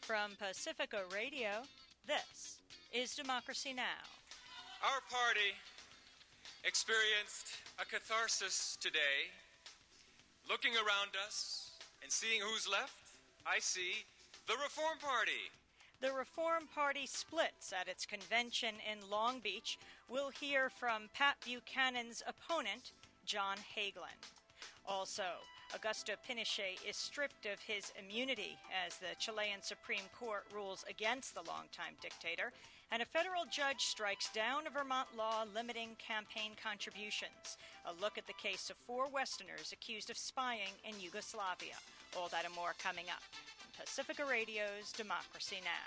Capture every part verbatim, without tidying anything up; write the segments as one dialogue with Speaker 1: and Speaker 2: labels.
Speaker 1: From Pacifica Radio, this is Democracy Now!
Speaker 2: Our party experienced a catharsis today. Looking around us and seeing who's left, I see the Reform Party.
Speaker 1: The Reform Party splits at its convention in Long Beach. We'll hear from Pat Buchanan's opponent, John Hagelin. Also, Augusto Pinochet is stripped of his immunity as the Chilean Supreme Court rules against the longtime dictator, and a federal judge strikes down a Vermont law limiting campaign contributions. A look at the case of four Westerners accused of spying in Yugoslavia. All that and more coming up on Pacifica Radio's Democracy Now!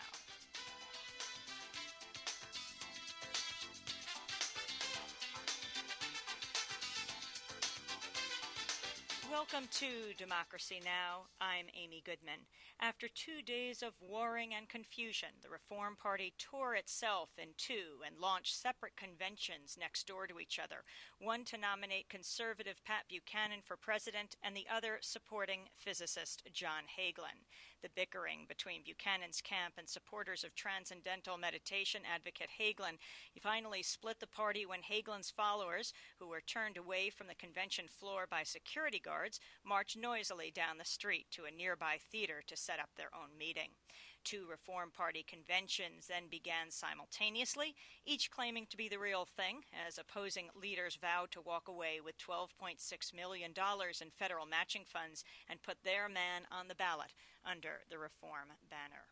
Speaker 1: Welcome to Democracy Now! I'm Amy Goodman. After two days of warring and confusion, the Reform Party tore itself in two and launched separate conventions next door to each other, one to nominate conservative Pat Buchanan for president and the other supporting physicist John Hagelin. The bickering between Buchanan's camp and supporters of transcendental meditation advocate Hagelin finally split the party when Hagelin's followers, who were turned away from the convention floor by security guards, marched noisily down the street to a nearby theater to set up their own meeting. Two Reform Party conventions then began simultaneously, each claiming to be the real thing, as opposing leaders vowed to walk away with twelve point six million dollars in federal matching funds and put their man on the ballot under the Reform banner.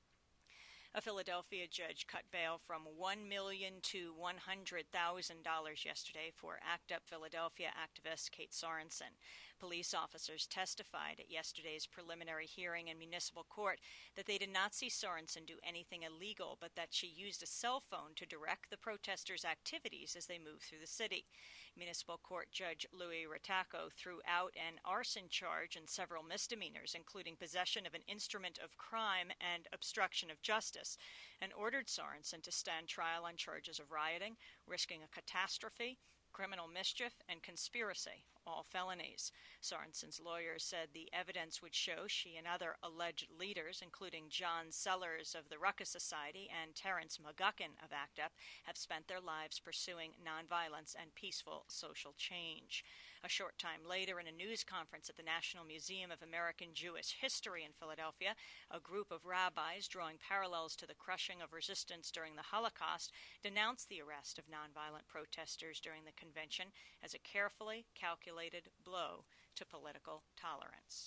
Speaker 1: A Philadelphia judge cut bail from one million dollars to one hundred thousand dollars yesterday for ACT UP Philadelphia activist Kate Sorensen. Police officers testified at yesterday's preliminary hearing in municipal court that they did not see Sorensen do anything illegal, but that she used a cell phone to direct the protesters' activities as they moved through the city. Municipal Court Judge Louis Rataco threw out an arson charge and several misdemeanors, including possession of an instrument of crime and obstruction of justice, and ordered Sorensen to stand trial on charges of rioting, risking a catastrophe, criminal mischief, and conspiracy, all felonies. Sorensen's lawyers said the evidence would show she and other alleged leaders, including John Sellers of the Ruckus Society and Terrence McGuckin of ACT UP, have spent their lives pursuing nonviolence and peaceful social change. A short time later, in a news conference at the National Museum of American Jewish History in Philadelphia, a group of rabbis drawing parallels to the crushing of resistance during the Holocaust denounced the arrest of nonviolent protesters during the convention as a carefully calculated blow to political tolerance.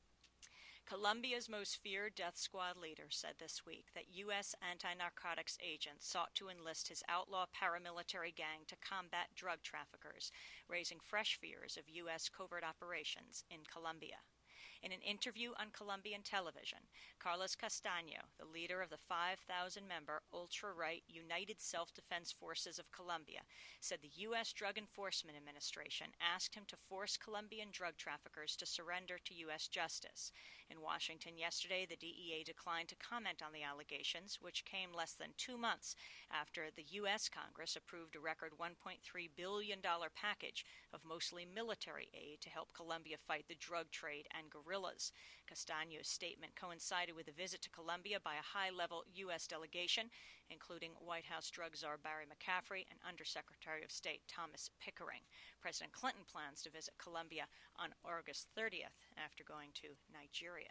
Speaker 1: Colombia's most feared death squad leader said this week that U S anti-narcotics agents sought to enlist his outlaw paramilitary gang to combat drug traffickers, raising fresh fears of U S covert operations in Colombia. In an interview on Colombian television, Carlos Castaño, the leader of the five thousand member ultra-right United Self-Defense Forces of Colombia, said the U S Drug Enforcement Administration asked him to force Colombian drug traffickers to surrender to U S justice. In Washington yesterday, the D E A declined to comment on the allegations, which came less than two months after the U S Congress approved a record one point three billion dollars package of mostly military aid to help Colombia fight the drug trade and guerrillas. Castaño's statement coincided with a visit to Colombia by a high-level U S delegation, including White House drug czar Barry McCaffrey and Undersecretary of State Thomas Pickering. President Clinton plans to visit Colombia on August thirtieth after going to Nigeria.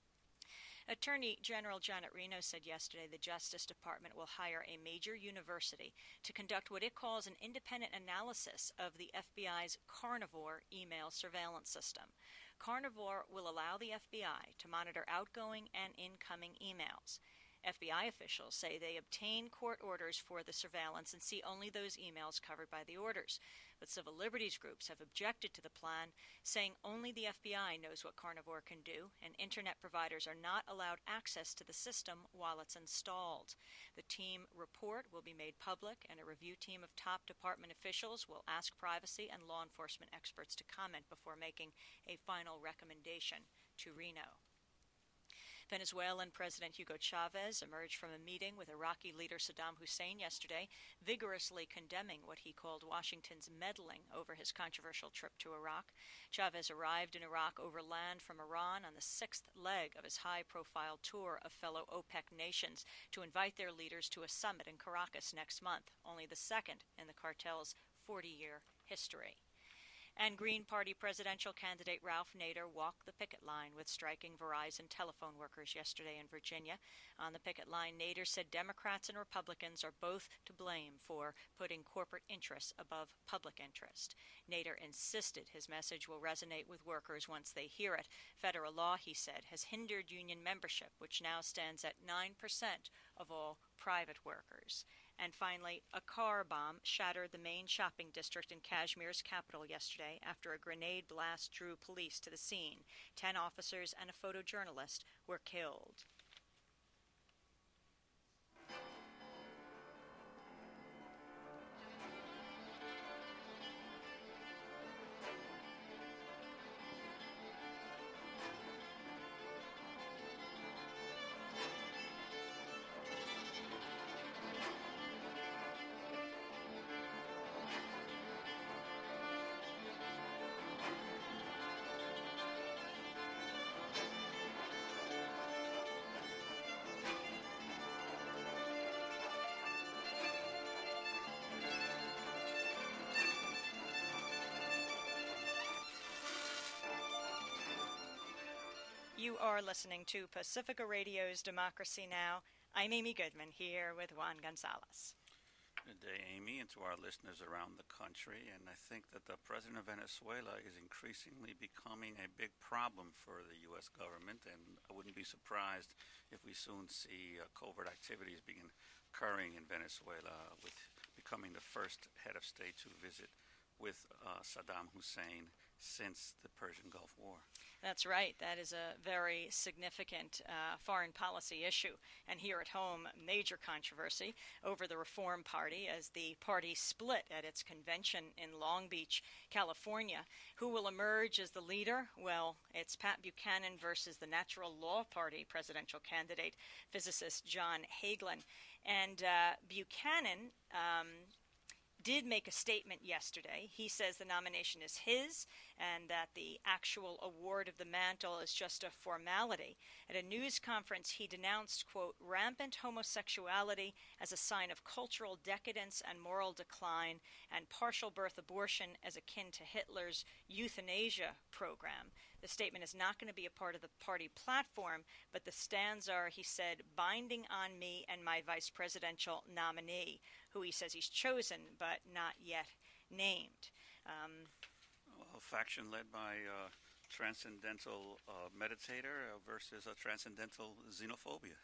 Speaker 1: Attorney General Janet Reno said yesterday the Justice Department will hire a major university to conduct what it calls an independent analysis of the F B I's Carnivore email surveillance system. Carnivore will allow the F B I to monitor outgoing and incoming emails. F B I officials say they obtain court orders for the surveillance and see only those emails covered by the orders. But civil liberties groups have objected to the plan, saying only the F B I knows what Carnivore can do, and Internet providers are not allowed access to the system while it's installed. The team report will be made public, and a review team of top department officials will ask privacy and law enforcement experts to comment before making a final recommendation to Reno. Venezuelan President Hugo Chavez emerged from a meeting with Iraqi leader Saddam Hussein yesterday, vigorously condemning what he called Washington's meddling over his controversial trip to Iraq. Chavez arrived in Iraq over land from Iran on the sixth leg of his high-profile tour of fellow OPEC nations to invite their leaders to a summit in Caracas next month, only the second in the cartel's forty-year history. And Green Party presidential candidate Ralph Nader walked the picket line with striking Verizon telephone workers yesterday in Virginia. On the picket line, Nader said Democrats and Republicans are both to blame for putting corporate interests above public interest. Nader insisted his message will resonate with workers once they hear it. Federal law, he said, has hindered union membership, which now stands at nine percent of all private workers. And finally, a car bomb shattered the main shopping district in Kashmir's capital yesterday after a grenade blast drew police to the scene. Ten officers and a photojournalist were killed. You are listening to Pacifica Radio's Democracy Now! I'm Amy Goodman here with Juan Gonzalez.
Speaker 3: Good day, Amy, and to our listeners around the country. And I think that the president of Venezuela is increasingly becoming a big problem for the U S government, and I wouldn't be surprised if we soon see uh, covert activities begin occurring in Venezuela, with becoming the first head of state to visit with uh, Saddam Hussein since the Persian Gulf War.
Speaker 1: That's right. That is a very significant uh, foreign policy issue. And here at home, major controversy over the Reform Party as the party split at its convention in Long Beach, California. Who will emerge as the leader? Well, it's Pat Buchanan versus the Natural Law Party presidential candidate, physicist John Hagelin. And uh, Buchanan um, did make a statement yesterday. He says the nomination is his and that the actual award of the mantle is just a formality. At a news conference, he denounced, quote, rampant homosexuality as a sign of cultural decadence and moral decline, and partial birth abortion as akin to Hitler's euthanasia program. The statement is not going to be a part of the party platform, but the stands are, he said, binding on me and my vice presidential nominee, who he says he's chosen but not yet named. Um,
Speaker 3: well, a faction led by a transcendental uh, meditator versus a transcendental xenophobia.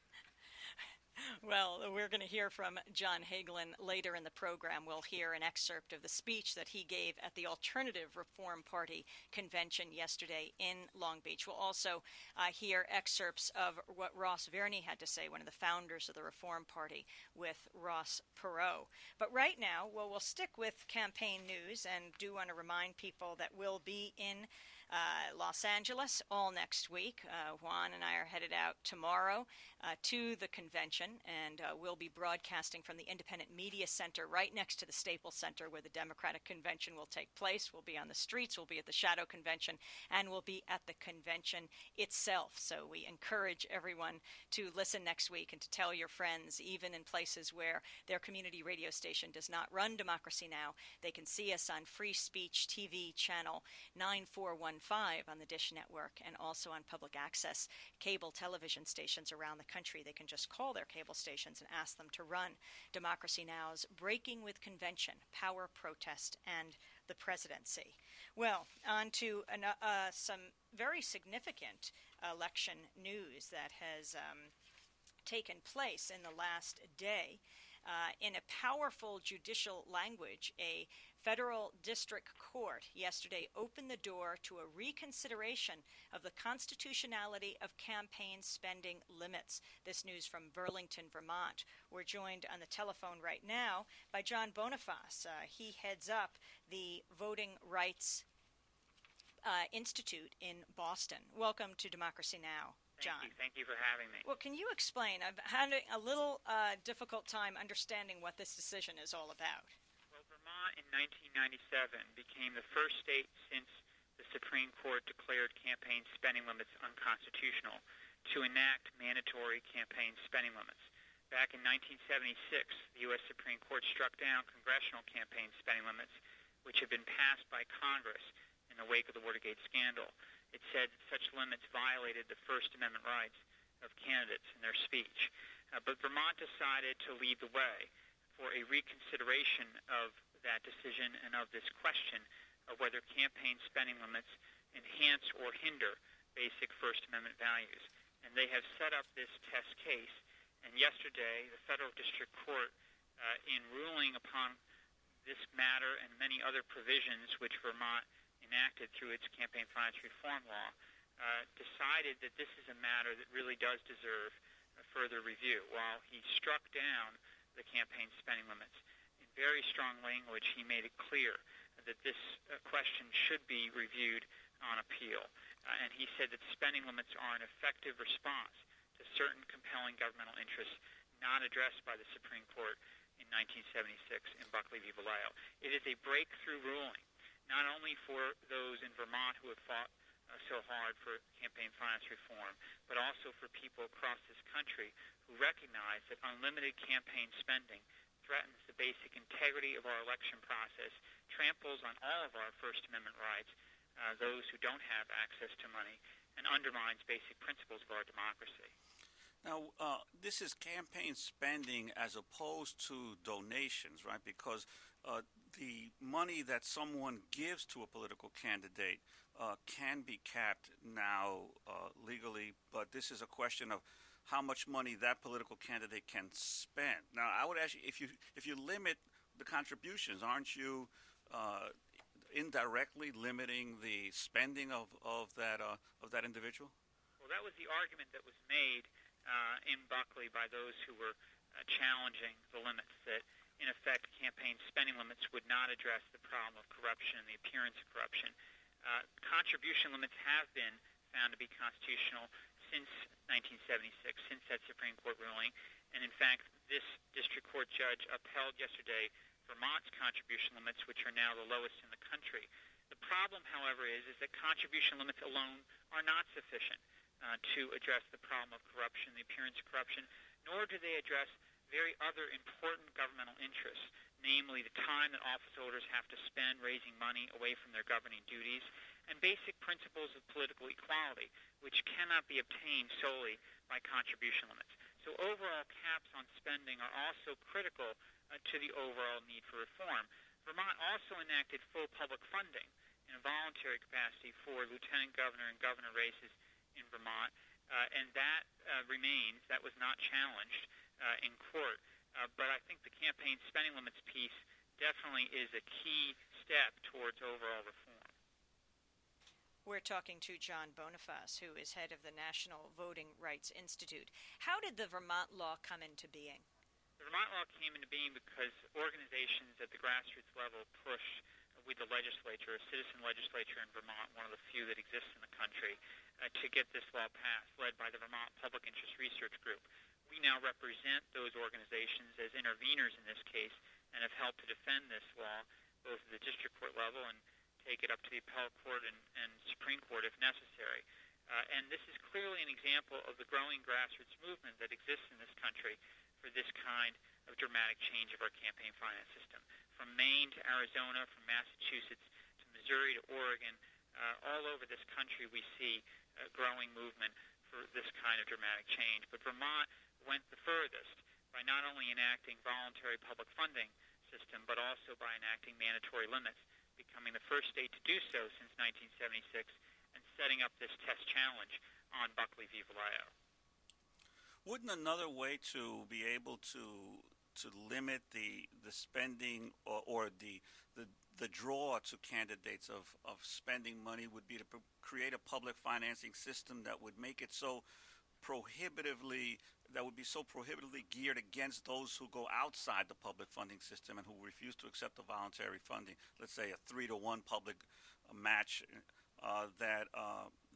Speaker 1: Well, we're going to hear from John Hagelin later in the program. We'll hear an excerpt of the speech that he gave at the Alternative Reform Party convention yesterday in Long Beach. We'll also uh, hear excerpts of what Ross Verney had to say, one of the founders of the Reform Party, with Ross Perot. But right now, well, we'll stick with campaign news and do want to remind people that we'll be in Uh, Los Angeles all next week. Uh, Juan and I are headed out tomorrow uh, to the convention, and uh, we'll be broadcasting from the Independent Media Center right next to the Staples Center where the Democratic Convention will take place. We'll be on the streets, we'll be at the Shadow Convention, and we'll be at the convention itself. So we encourage everyone to listen next week and to tell your friends, even in places where their community radio station does not run Democracy Now! They can see us on Free Speech T V channel nine four one five on the Dish Network, and also on public access cable television stations around the country. They can just call their cable stations and ask them to run Democracy Now!'s Breaking with Convention, Power, Protest, and the Presidency. Well, on to an, uh, some very significant election news that has um, taken place in the last day. Uh, in a powerful judicial language, a federal district court yesterday opened the door to a reconsideration of the constitutionality of campaign spending limits. This news from Burlington, Vermont. We're joined on the telephone right now by John Boniface. Uh, he heads up the Voting Rights uh, Institute in Boston. Welcome to Democracy Now!, John.
Speaker 4: Thank you. Thank you for having me.
Speaker 1: Well, can you explain? I've had a little uh, difficult time understanding what this decision is all about.
Speaker 4: Well, Vermont in nineteen ninety-seven became the first state since the Supreme Court declared campaign spending limits unconstitutional to enact mandatory campaign spending limits. Back in nineteen seventy-six, the U S Supreme Court struck down congressional campaign spending limits, which had been passed by Congress in the wake of the Watergate scandal. It said that such limits violated the First Amendment rights of candidates in their speech. Uh, but Vermont decided to lead the way for a reconsideration of that decision and of this question of whether campaign spending limits enhance or hinder basic First Amendment values. And they have set up this test case. And yesterday, the Federal District Court, uh, in ruling upon this matter and many other provisions which Vermont enacted through its campaign finance reform law, uh, decided that this is a matter that really does deserve a further review. While he struck down the campaign spending limits, in very strong language, he made it clear that this uh, question should be reviewed on appeal. Uh, and he said that spending limits are an effective response to certain compelling governmental interests not addressed by the Supreme Court in nineteen seventy-six in Buckley v. Vallejo. It is a breakthrough ruling, not only for those in Vermont who have fought uh, so hard for campaign finance reform, but also for people across this country who recognize that unlimited campaign spending threatens the basic integrity of our election process, tramples on all of our First Amendment rights, uh, those who don't have access to money, and undermines basic principles of our democracy.
Speaker 3: Now, uh, this is campaign spending as opposed to donations, right? Because uh, the money that someone gives to a political candidate uh, can be capped now uh, legally, but this is a question of how much money that political candidate can spend. Now, I would ask you, if you if you limit the contributions, aren't you uh, indirectly limiting the spending of of that uh, of that individual?
Speaker 4: Well, that was the argument that was made uh, in Buckley by those who were uh, challenging the limits, that in effect campaign spending limits would not address the problem of corruption and the appearance of corruption. Uh, contribution limits have been found to be constitutional since nineteen seventy-six, since that Supreme Court ruling. And in fact, this district court judge upheld yesterday Vermont's contribution limits, which are now the lowest in the country. The problem, however, is, is that contribution limits alone are not sufficient uh, to address the problem of corruption, the appearance of corruption, nor do they address very other important governmental interests, namely the time that office holders have to spend raising money away from their governing duties, and basic principles of political equality, which cannot be obtained solely by contribution limits. So overall caps on spending are also critical uh, to the overall need for reform. Vermont also enacted full public funding in a voluntary capacity for lieutenant governor and governor races in Vermont, uh, and that uh, remains. That was not challenged uh, in court. Uh, but I think the campaign spending limits piece definitely is a key step towards overall reform.
Speaker 1: We're talking to John Boniface, who is head of the National Voting Rights Institute. How did the Vermont law come into being?
Speaker 4: The Vermont law came into being because organizations at the grassroots level pushed with the legislature, a citizen legislature in Vermont, one of the few that exists in the country, uh, to get this law passed, led by the Vermont Public Interest Research Group. We now represent those organizations as interveners in this case and have helped to defend this law, both at the district court level and take it up to the appellate court and, and Supreme Court if necessary. Uh, and this is clearly an example of the growing grassroots movement that exists in this country for this kind of dramatic change of our campaign finance system. From Maine to Arizona, from Massachusetts to Missouri to Oregon, uh, all over this country we see a growing movement for this kind of dramatic change. But Vermont went the furthest by not only enacting voluntary public funding system, but also by enacting mandatory limits, becoming the first state to do so since nineteen seventy-six, and setting up this test challenge on Buckley v. Vallejo.
Speaker 3: Wouldn't another way to be able to to limit the the spending or, or the, the the draw to candidates of, of spending money would be to pro- create a public financing system that would make it so prohibitively that would be so prohibitively geared against those who go outside the public funding system and who refuse to accept the voluntary funding. Let's say a three to one public uh, match uh, that uh,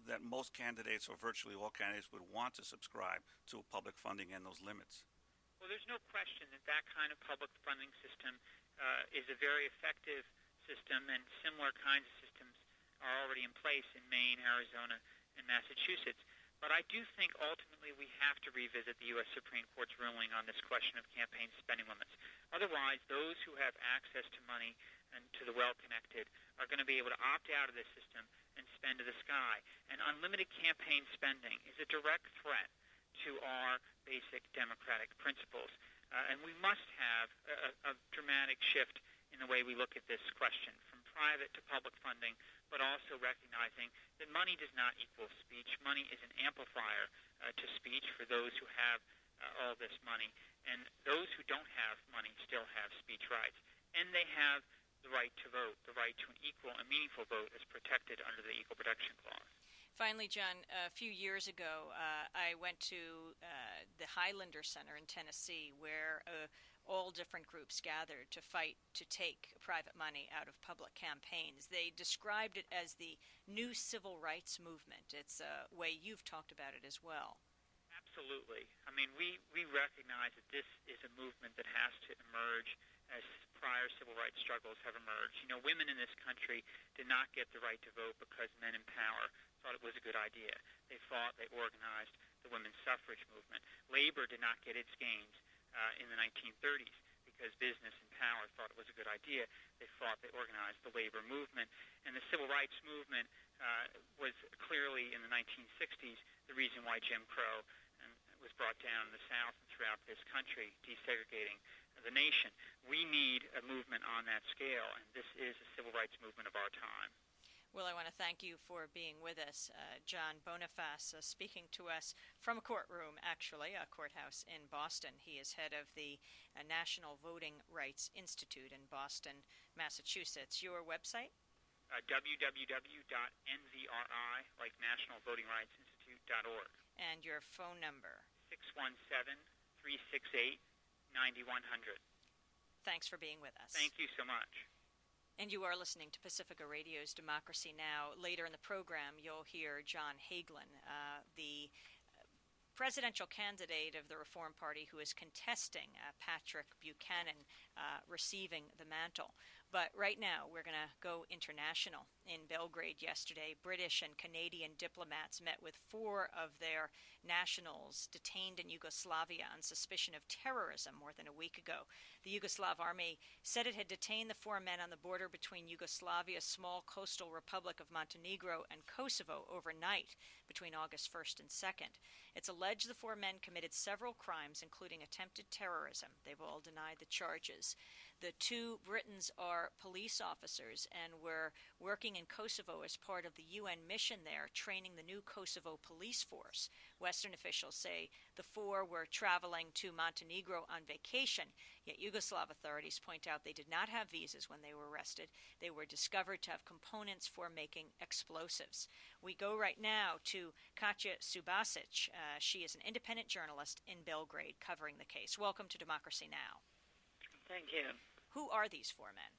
Speaker 3: that most candidates, or virtually all candidates, would want to subscribe to public funding and those limits.
Speaker 4: Well, there's no question that that kind of public funding system uh, is a very effective system, and similar kinds of systems are already in place in Maine, Arizona, and Massachusetts. But I do think ultimately we have to revisit the U S Supreme Court's ruling on this question of campaign spending limits. Otherwise, those who have access to money and to the well-connected are going to be able to opt out of this system and spend to the sky. And unlimited campaign spending is a direct threat to our basic democratic principles. Uh, and we must have a, a dramatic shift in the way we look at this question, from private to public funding, but also recognizing that money does not equal speech. Money is an amplifier uh, to speech for those who have uh, all this money. And those who don't have money still have speech rights. And they have the right to vote. The right to an equal and meaningful vote is protected under the Equal Protection Clause.
Speaker 1: Finally, John, a few years ago, uh, I went to uh, the Highlander Center in Tennessee, where uh, all different groups gathered to fight to take private money out of public campaigns. They described it as the new civil rights movement. It's a way you've talked about it as well.
Speaker 4: Absolutely. I mean, we, we recognize that this is a movement that has to emerge as prior civil rights struggles have emerged. You know, women in this country did not get the right to vote because men in power thought it was a good idea. They fought, they organized the women's suffrage movement. Labor did not get its gains uh, in the nineteen thirties because business and power thought it was a good idea. They fought, they organized the labor movement. And the civil rights movement uh, was clearly in the nineteen sixties the reason why Jim Crow and, was brought down in the South and throughout this country, desegregating the nation. We need a movement on that scale, and this is a civil rights movement of our time.
Speaker 1: Well, I want to thank you for being with us, uh, John Boniface, uh, speaking to us from a courtroom, actually, a courthouse in Boston. He is head of the uh, National Voting Rights Institute in Boston, Massachusetts. Your website?
Speaker 4: Uh, w w w dot n v r i, like National Voting Rights Institute dot org.
Speaker 1: And your phone number?
Speaker 4: six one seven, three six eight, nine one zero zero.
Speaker 1: Thanks for being with us.
Speaker 4: Thank you so much.
Speaker 1: And you are listening to Pacifica Radio's Democracy Now! Later in the program, you'll hear John Hagelin, uh, the presidential candidate of the Reform Party who is contesting uh, Patrick Buchanan uh, receiving the mantle. But right now, we're going to go international. In Belgrade yesterday, British and Canadian diplomats met with four of their nationals detained in Yugoslavia on suspicion of terrorism more than a week ago. The Yugoslav army said it had detained the four men on the border between Yugoslavia's small coastal republic of Montenegro and Kosovo overnight between August first and second. It's alleged the four men committed several crimes, including attempted terrorism. They've all denied the charges. The two Britons are police officers and were working in Kosovo as part of the U N mission there, training the new Kosovo police force. Western officials say the four were traveling to Montenegro on vacation, yet Yugoslav authorities point out they did not have visas when they were arrested. They were discovered to have components for making explosives. We go right now to Katja Subasic. Uh, she is an independent journalist in Belgrade covering the case. Welcome to Democracy Now!
Speaker 5: Thank you.
Speaker 1: Who are these four men?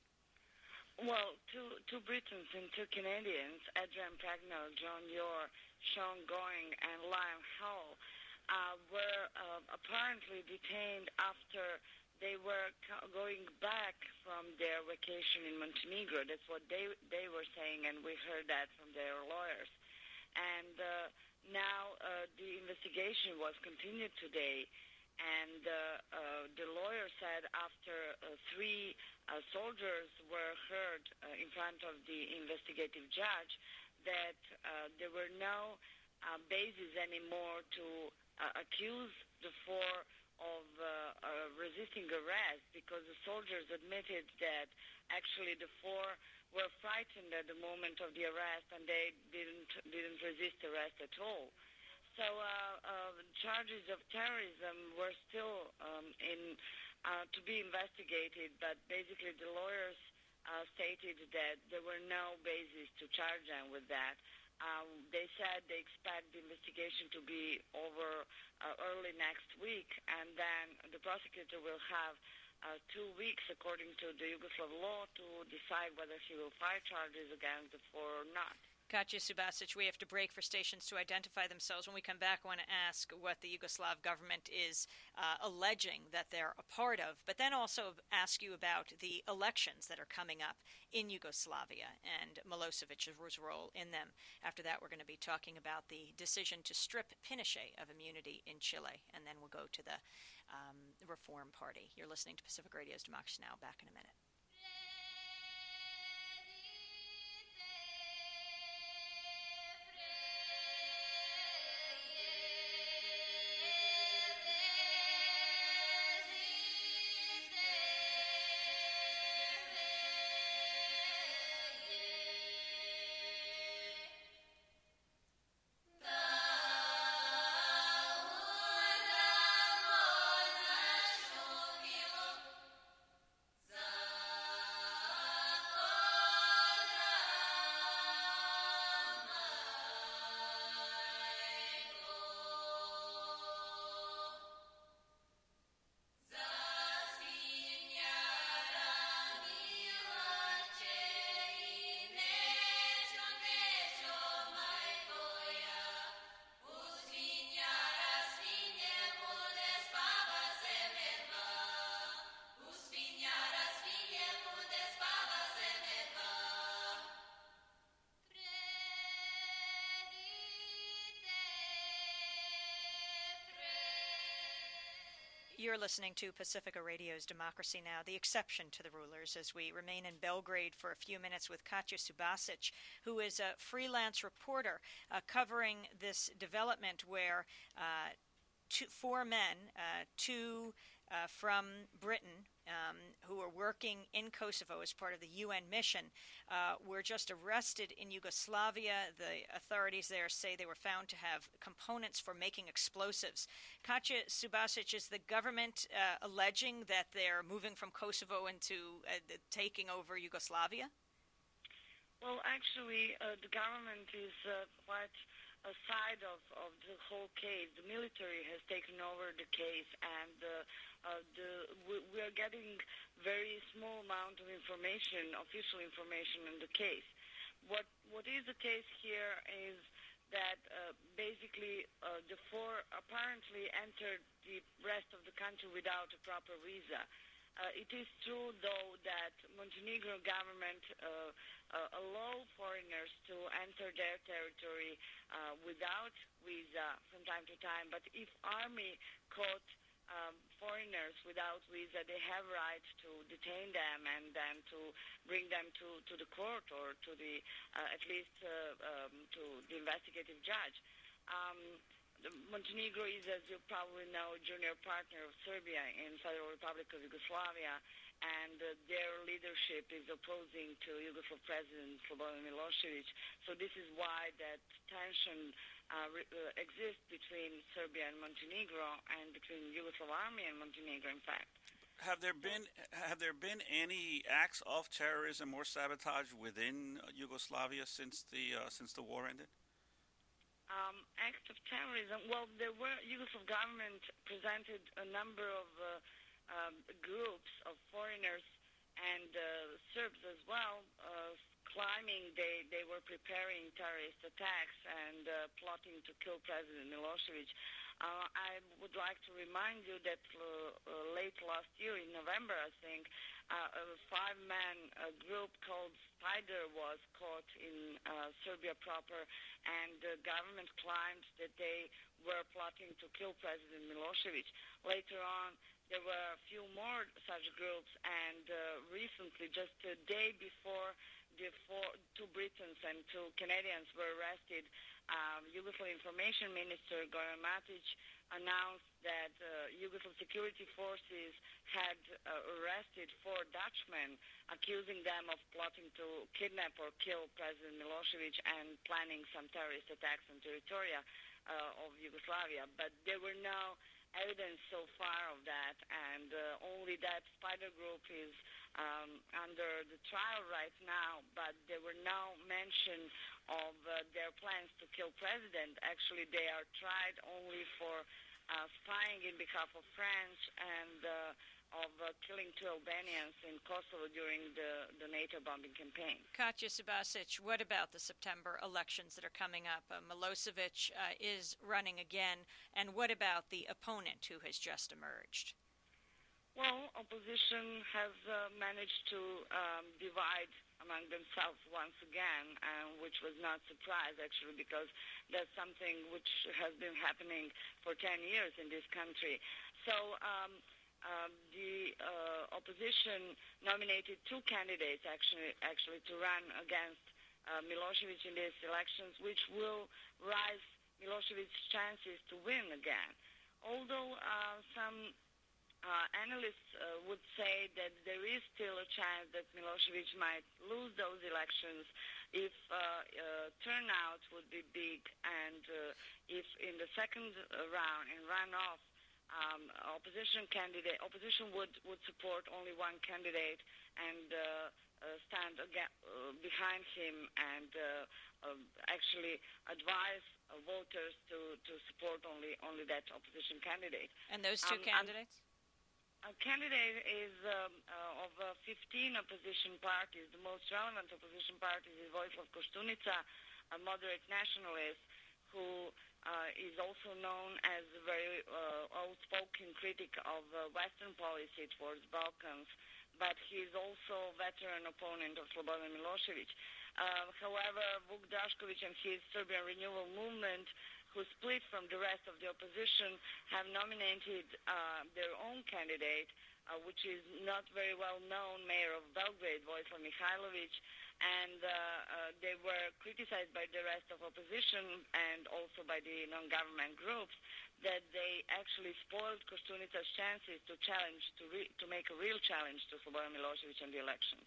Speaker 5: Well, two two Britons and two Canadians, Adrian Pragnell, John Yor, Sean Going, and Liam Howell, uh, were uh, apparently detained after they were co- going back from their vacation in Montenegro. That's what they they were saying, and we heard that from their lawyers. And uh, now uh, the investigation was continued today. And uh, uh, the lawyer said after uh, three uh, soldiers were heard uh, in front of the investigative judge that uh, there were no uh, basis anymore to uh, accuse the four of uh, uh, resisting arrest, because the soldiers admitted that actually the four were frightened at the moment of the arrest and they didn't didn't resist arrest at all. So uh, uh, charges of terrorism were still um, in uh, to be investigated, but basically the lawyers uh, stated that there were no basis to charge them with that. Um, they said they expect the investigation to be over uh, early next week, and then the prosecutor will have uh, two weeks, according to the Yugoslav law, to decide whether he will file charges against the four or not.
Speaker 1: Katja Subasic, we have to break for stations to identify themselves. When we come back, I want to ask what the Yugoslav government is uh, alleging that they're a part of, but then also ask you about the elections that are coming up in Yugoslavia and Milosevic's role in them. After that, we're going to be talking about the decision to strip Pinochet of immunity in Chile, and then we'll go to the um, Reform Party. You're listening to Pacific Radio's Democracy Now! Back in a minute. You're listening to Pacifica Radio's Democracy Now!, the exception to the rulers, as we remain in Belgrade for a few minutes with Katja Subasic, who is a freelance reporter uh, covering this development where uh, two, four men, uh, two uh, from Britain, um, who are working in Kosovo as part of the U N mission, uh, were just arrested in Yugoslavia. The authorities there say they were found to have components for making explosives. Katja Subasic, is the government uh, alleging that they're moving from Kosovo into uh, taking over Yugoslavia?
Speaker 5: Well, actually, uh, the government is uh, quite a side of, of the whole case. The military has taken over the case, and uh, uh, the, we, we are getting very small amount of information, official information on the case. What what is the case here is that uh, basically uh, the four apparently entered the rest of the country without a proper visa. Uh, it is true, though, that Montenegro government uh, uh, allow foreigners to enter their territory uh, without visa from time to time. But if army caught um, foreigners without visa, they have right to detain them and then to bring them to, to the court or to the uh, at least uh, um, to the investigative judge. Um, Montenegro is, as you probably know, a junior partner of Serbia in Federal Republic of Yugoslavia, and uh, their leadership is opposing to Yugoslav President Slobodan Milosevic. So this is why that tension uh, re- uh, exists between Serbia and Montenegro, and between Yugoslav army and Montenegro, in fact.
Speaker 3: Have there been have there been any acts of terrorism or sabotage within Yugoslavia since the uh, since the war ended?
Speaker 5: Um, acts of terrorism. Well, there were Yugoslav government presented a number of uh, um, groups of foreigners and uh, Serbs as well, uh, claiming they, they were preparing terrorist attacks and uh, plotting to kill President Milosevic. Uh, I would like to remind you that uh, uh, late last year, in November, I think, uh, a five-man uh, group called Spider was caught in uh, Serbia proper, and the government claimed that they were plotting to kill President Milosevic. Later on, there were a few more such groups, and uh, recently, just a day before the four, two Britons and two Canadians were arrested, um, Yugoslav Information Minister Goran Matić announced that uh, Yugoslav security forces had uh, arrested four Dutchmen, accusing them of plotting to kidnap or kill President Milosevic and planning some terrorist attacks on territoria uh, of Yugoslavia. But there were no evidence so far of that, and uh, only that Spider group is um, under the trial right now, but there were no mention of uh, their plans to kill president. Actually, they are tried only for uh, spying in behalf of France and uh, of uh, killing two Albanians in Kosovo during the, the NATO bombing campaign.
Speaker 1: Katja Subasic, what about the September elections that are coming up? Uh, Milosevic uh, is running again, and what about the opponent who has just emerged?
Speaker 5: Well, opposition has uh, managed to um, divide among themselves once again, uh, which was not a surprise, actually, because that's something which has been happening for ten years in this country. So um, um, the uh, opposition nominated two candidates, actually, actually to run against uh, Milosevic in these elections, which will rise Milosevic's chances to win again. Although uh, some Uh, analysts uh, would say that there is still a chance that Milosevic might lose those elections if uh, uh, turnout would be big, and uh, if in the second round, in runoff, um, opposition candidate opposition would, would support only one candidate and uh, uh, stand again, uh, behind him and uh, uh, actually advise uh, voters to, to support only only that opposition candidate.
Speaker 1: And those two
Speaker 5: um,
Speaker 1: candidates?
Speaker 5: A candidate is um, uh, of uh, fifteen opposition parties. The most relevant opposition parties is Vojislav Koštunica, a moderate nationalist who uh, is also known as a very uh, outspoken critic of uh, Western policy towards Balkans, but he is also a veteran opponent of Slobodan Milosevic. Uh, however, Vuk Drašković and his Serbian Renewal Movement, who split from the rest of the opposition, have nominated uh, their own candidate, uh, which is not very well known, mayor of Belgrade, Vojislav Mihajlović, and uh, uh, they were criticized by the rest of opposition and also by the non-government groups that they actually spoiled Koštunica's chances to challenge, to, re- to make a real challenge to Slobodan Milosevic in the elections.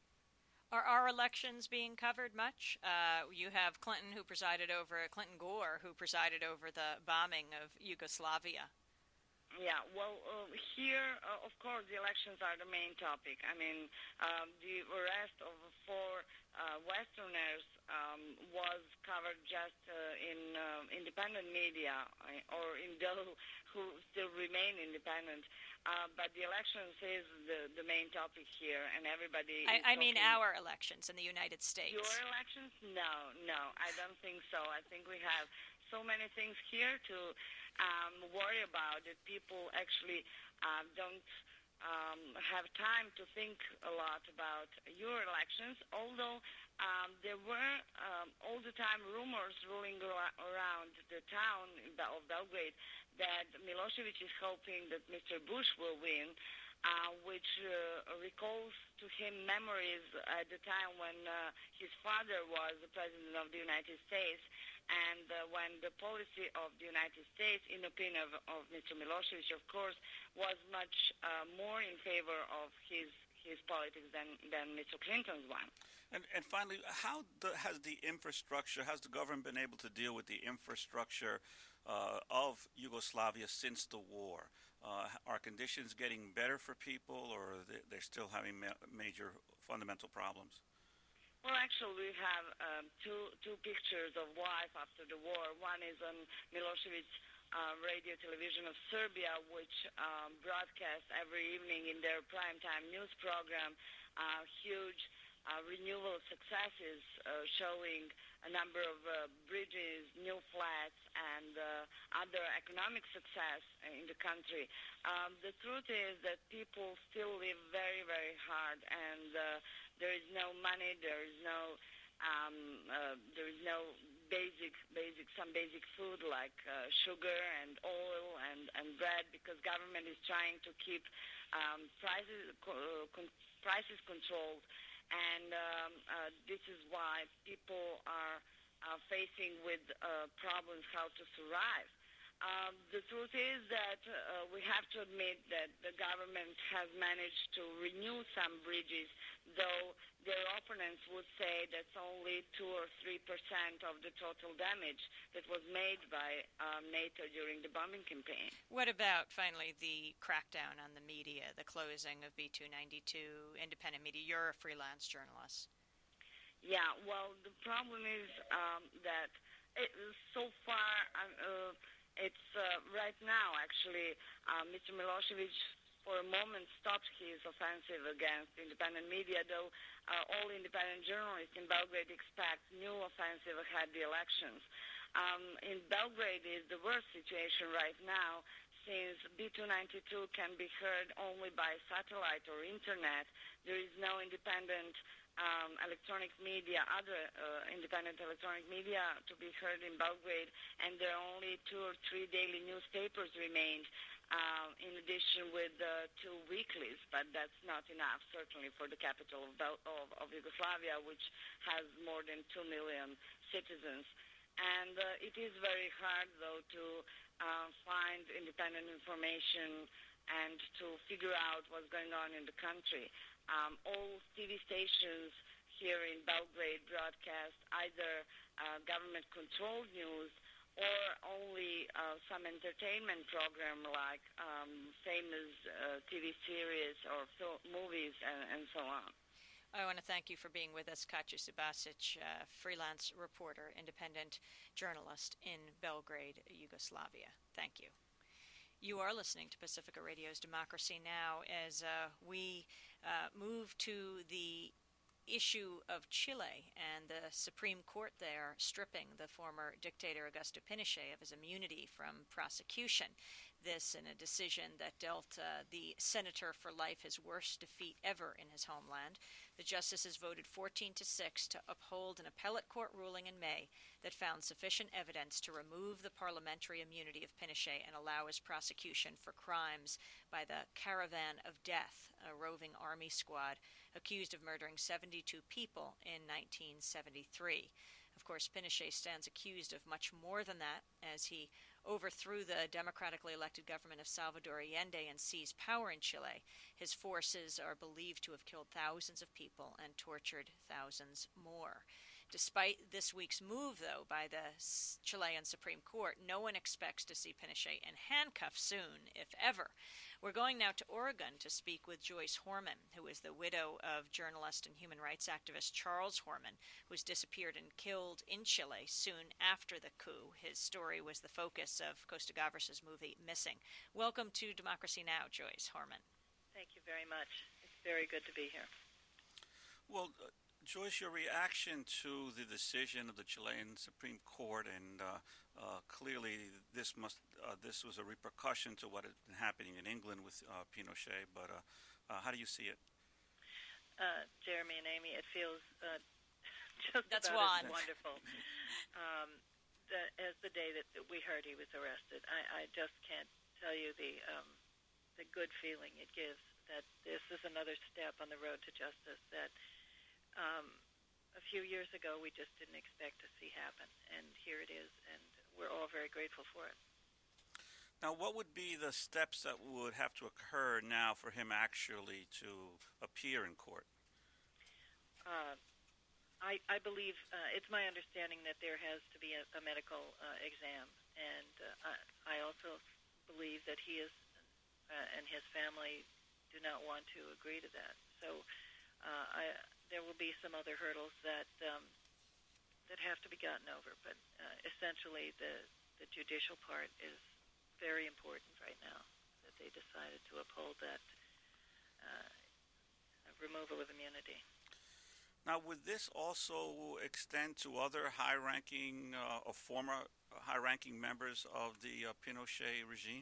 Speaker 1: Are our elections being covered much? Uh, you have Clinton, who presided over, Clinton Gore, who presided over the bombing of Yugoslavia.
Speaker 5: Yeah, well, uh, here, uh, of course, the elections are the main topic. I mean, um, the arrest of four uh, Westerners um, was covered just uh, in uh, independent media, uh, or in those who still remain independent. Uh, but the elections is the, the main topic here, and everybody
Speaker 1: I, I
Speaker 5: is
Speaker 1: mean
Speaker 5: talking.
Speaker 1: our elections in the United States.
Speaker 5: Your elections? No, no, I don't think so. I think we have so many things here to um, worry about that people actually uh, don't um, have time to think a lot about your elections, although um, there were um, all the time rumors rolling around the town of Belgrade that Milosevic is hoping that Mister Bush will win, uh, which uh, recalls to him memories at the time when uh, his father was the President of the United States, and uh, when the policy of the United States, in the opinion of, of Mister Milosevic, of course, was much uh, more in favor of his his politics than, than Mister Clinton's one.
Speaker 3: And, and finally, how the, has the infrastructure, has the government been able to deal with the infrastructure uh, of Yugoslavia since the war? Uh, are conditions getting better for people, or are they, they're still having ma- major fundamental problems?
Speaker 5: Well, actually, we have um, two two pictures of life after the war. One is on Milosevic's uh, radio television of Serbia, which um, broadcasts every evening in their primetime news program uh, huge uh, renewal successes, uh, showing a number of uh, bridges, new flats, and uh, other economic success in the country. Um, the truth is that people still live very, very hard, and uh, there is no money, there is no, um, uh, there is no basic, basic, some basic food like uh, sugar and oil and, and bread, because government is trying to keep um, prices, uh, con- prices controlled. And um, uh, this is why people are uh, facing with uh, problems how to survive. Um, the truth is that uh, we have to admit that the government has managed to renew some bridges, though their opponents would say that's only two or three percent of the total damage that was made by um, NATO during the bombing campaign.
Speaker 1: What about, finally, the crackdown on the media, the closing of B two ninety-two, independent media? You're a freelance journalist.
Speaker 5: Yeah, well, the problem is um, that it, so far, uh, it's uh, right now, actually, uh, Mister Milosevic for a moment stopped his offensive against independent media, though uh, all independent journalists in Belgrade expect new offensive ahead the elections. Um, in Belgrade is the worst situation right now, since B two ninety-two can be heard only by satellite or internet. There is no independent um, electronic media, other uh, independent electronic media to be heard in Belgrade, and there are only two or three daily newspapers remained, uh, in addition with uh, two weeklies, but that's not enough, certainly for the capital of, Bel- of, of Yugoslavia, which has more than two million citizens. And uh, it is very hard, though, to uh, find independent information and to figure out what's going on in the country. Um, all T V stations here in Belgrade broadcast either uh, government-controlled news or only uh, some entertainment program like um, famous uh, T V series or fil- movies and, and so on.
Speaker 1: I want to thank you for being with us, Katja Subasic, uh, freelance reporter, independent journalist in Belgrade, Yugoslavia. Thank you. You are listening to Pacifica Radio's Democracy Now! As uh, we uh, move to the issue of Chile and the Supreme Court there stripping the former dictator Augusto Pinochet of his immunity from prosecution. This in a decision that dealt uh, the senator for life his worst defeat ever in his homeland. The justices voted fourteen to six to uphold an appellate court ruling in May that found sufficient evidence to remove the parliamentary immunity of Pinochet and allow his prosecution for crimes by the Caravan of Death, a roving army squad accused of murdering seventy-two people in nineteen seventy-three. Of course, Pinochet stands accused of much more than that, as he overthrew the democratically elected government of Salvador Allende and seized power in Chile. His forces are believed to have killed thousands of people and tortured thousands more. Despite this week's move, though, by the Chilean Supreme Court, no one expects to see Pinochet in handcuffs soon, if ever. We're going now to Oregon to speak with Joyce Horman, who is the widow of journalist and human rights activist Charles Horman, who was disappeared and killed in Chile soon after the coup. His story was the focus of Costa Gavras' movie Missing. Welcome to Democracy Now!, Joyce Horman.
Speaker 6: Thank you very much. It's very good to be here.
Speaker 3: Well, uh, Joyce, your reaction to the decision of the Chilean Supreme Court, and uh, uh, clearly this must uh, this was a repercussion to what had been happening in England with uh, Pinochet, but uh, uh, how do you see it?
Speaker 6: Uh, Jeremy and Amy, it feels uh, just
Speaker 1: That's
Speaker 6: about
Speaker 1: Juan.
Speaker 6: as wonderful um, the, as the day that, that we heard he was arrested. I, I just can't tell you the um, the good feeling it gives that this is another step on the road to justice that Um, a few years ago we just didn't expect to see happen, and here it is, and we're all very grateful for it.
Speaker 3: Now, what would be the steps that would have to occur now for him actually to appear in court?
Speaker 6: Uh, I, I believe uh, it's my understanding that there has to be a, a medical uh, exam, and uh, I, I also believe that he is uh, and his family do not want to agree to that. So uh, I. There will be some other hurdles that um, that have to be gotten over, but uh, essentially the, the judicial part is very important right now, that they decided to uphold that uh, removal of immunity.
Speaker 3: Now, would this also extend to other high-ranking uh, or former high-ranking members of the uh, Pinochet regime?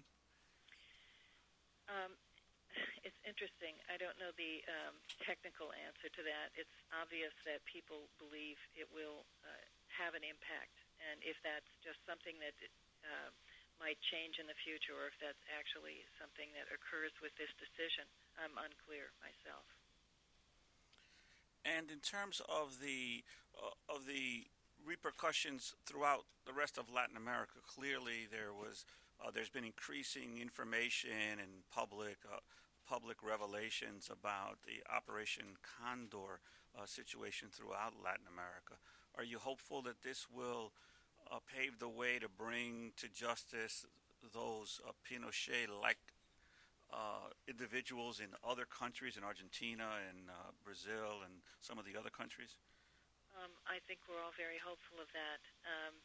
Speaker 6: Um, It's interesting. I don't know the um, technical answer to that. It's obvious that people believe it will uh, have an impact, and if that's just something that uh, might change in the future, or if that's actually something that occurs with this decision, I'm unclear myself.
Speaker 3: And in terms of the uh, of the repercussions throughout the rest of Latin America, clearly there was uh, there's been increasing information and public. Uh, public revelations about the Operation Condor uh, situation throughout Latin America. Are you hopeful that this will uh, pave the way to bring to justice those uh, Pinochet-like uh, individuals in other countries, in Argentina and uh, Brazil and some of the other countries?
Speaker 6: Um, I think we're all very hopeful of that. Um,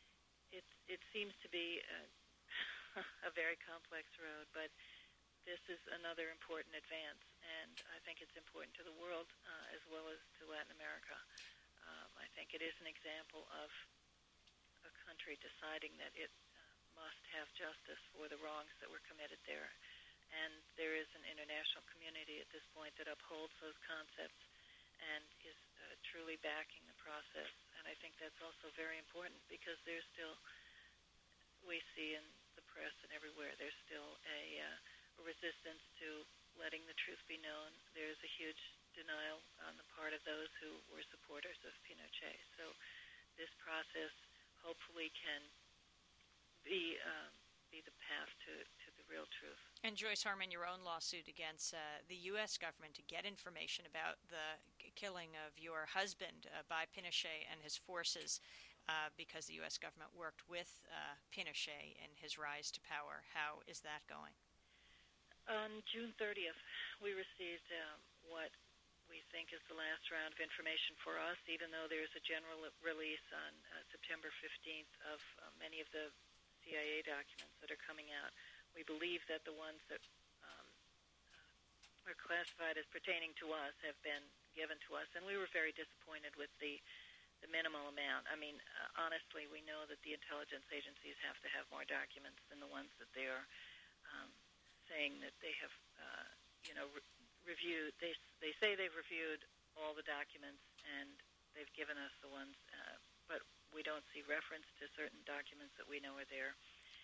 Speaker 6: it, it seems to be a, a very complex road, but this is another important advance, and I think it's important to the world uh, as well as to Latin America. Um, I think it is an example of a country deciding that it uh, must have justice for the wrongs that were committed there. And there is an international community at this point that upholds those concepts and is uh, truly backing the process. And I think that's also very important because there's still, we see in the press and everywhere, there's still a, uh, a resistance to letting the truth be known. There's a huge denial on the part of those who were supporters of Pinochet. So this process hopefully can be um, be the path to, to the real truth.
Speaker 1: And Joyce Harman, your own lawsuit against uh, the U S government to get information about the k- killing of your husband uh, by Pinochet and his forces uh, because the U S government worked with uh, Pinochet in his rise to power. How is that going?
Speaker 6: On June thirtieth, we received um, what we think is the last round of information for us, even though there's a general release on uh, September fifteenth of uh, many of the C I A documents that are coming out. We believe that the ones that um, are classified as pertaining to us have been given to us, and we were very disappointed with the, the minimal amount. I mean, uh, honestly, we know that the intelligence agencies have to have more documents than the ones that they are um, saying that they have, uh, you know, re- reviewed. They they say they've reviewed all the documents, and they've given us the ones, uh, but we don't see reference to certain documents that we know are there.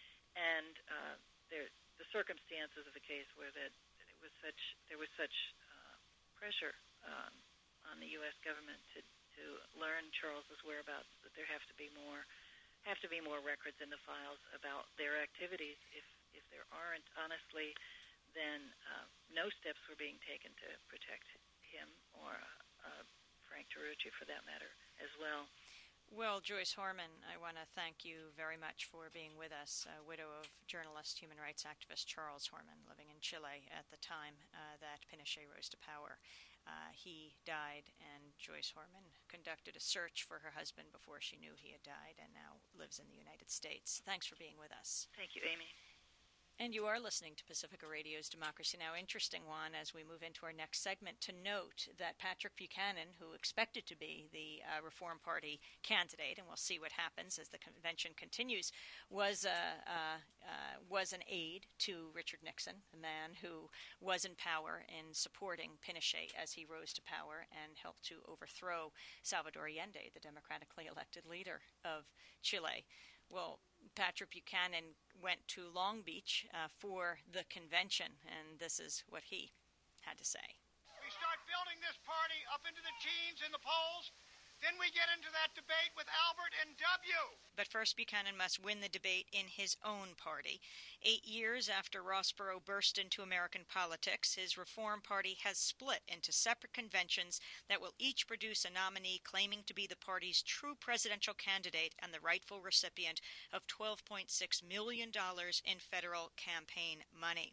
Speaker 6: And uh, there, the circumstances of the case were that it was such, there was such uh, pressure um, on the U S government to, to learn Charles's whereabouts that there have to be more, have to be more records in the files about their activities. If if there aren't, honestly, then uh, no steps were being taken to protect him or uh, Frank Tarucci, for that matter, as well.
Speaker 1: Well, Joyce Harman, I want to thank you very much for being with us, uh, widow of journalist, human rights activist Charles Harman, living in Chile at the time uh, that Pinochet rose to power. Uh, he died, and Joyce Harman conducted a search for her husband before she knew he had died, and now lives in the United States. Thanks for being with us.
Speaker 6: Thank you, Amy.
Speaker 1: And you are listening to Pacifica Radio's Democracy Now! Interesting one as we move into our next segment to note that Patrick Buchanan, who expected to be the uh, Reform Party candidate, and we'll see what happens as the convention continues, was, uh, uh, uh, was an aide to Richard Nixon, the man who was in power in supporting Pinochet as he rose to power and helped to overthrow Salvador Allende, the democratically elected leader of Chile. Well, Patrick Buchanan went to Long Beach uh, for the convention, and this is what he had to say.
Speaker 7: We start building this party up into the teens in the polls, then we get into that debate with Albert and W.
Speaker 1: But first, Buchanan must win the debate in his own party. Eight years after Ross Perot burst into American politics, his Reform Party has split into separate conventions that will each produce a nominee claiming to be the party's true presidential candidate and the rightful recipient of twelve point six million dollars in federal campaign money.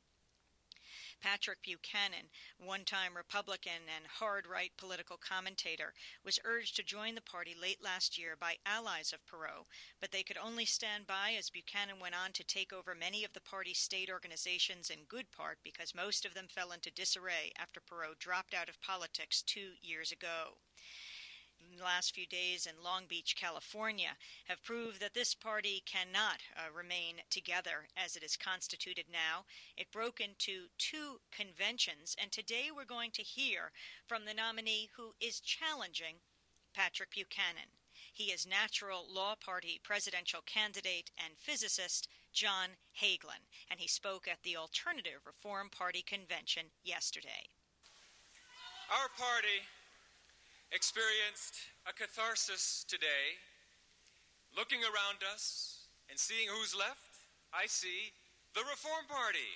Speaker 1: Patrick Buchanan, one-time Republican and hard-right political commentator, was urged to join the party late last year by allies of Perot, but they could only stand by as Buchanan went on to take over many of the party's state organizations in good part because most of them fell into disarray after Perot dropped out of politics two years ago. The last few days in Long Beach, California, have proved that this party cannot uh, remain together as it is constituted now. It broke into two conventions, and today we're going to hear from the nominee who is challenging Patrick Buchanan. He is Natural Law Party presidential candidate and physicist John Hagelin, and he spoke at the Alternative Reform Party convention yesterday.
Speaker 2: Our party experienced a catharsis today. Looking around us and seeing who's left, I see the Reform Party.